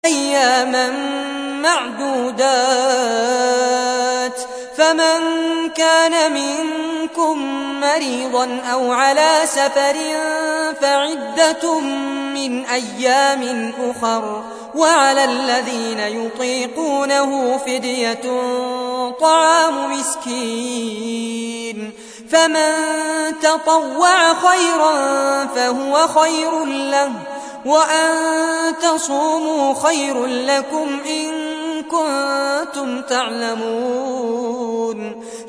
أياما معدودات، فمن كان منكم مريضا أو على سفر فعدة من أيام أخر، وعلى الذين يطيقونه فدية طعام مسكين، فمن تطوع خيرا فهو خير له، وأن تصوموا خير لكم إن كنتم تعلمون.